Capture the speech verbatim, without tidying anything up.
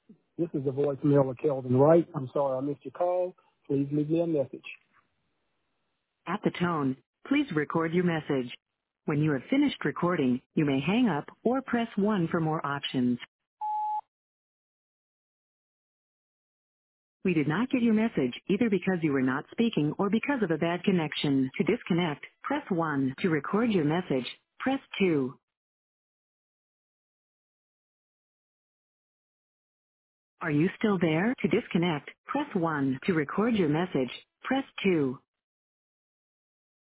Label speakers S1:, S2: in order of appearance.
S1: This is the voicemail of Kelvin Wright. I'm sorry I missed your call. Please leave me a message.
S2: At the tone, please record your message. When you have finished recording, you may hang up or press one for more options. We did not get your message either because you were not speaking or because of a bad connection. To disconnect, press one. To record your message, press two. Are you still there? To disconnect, press one. To record your message, press two.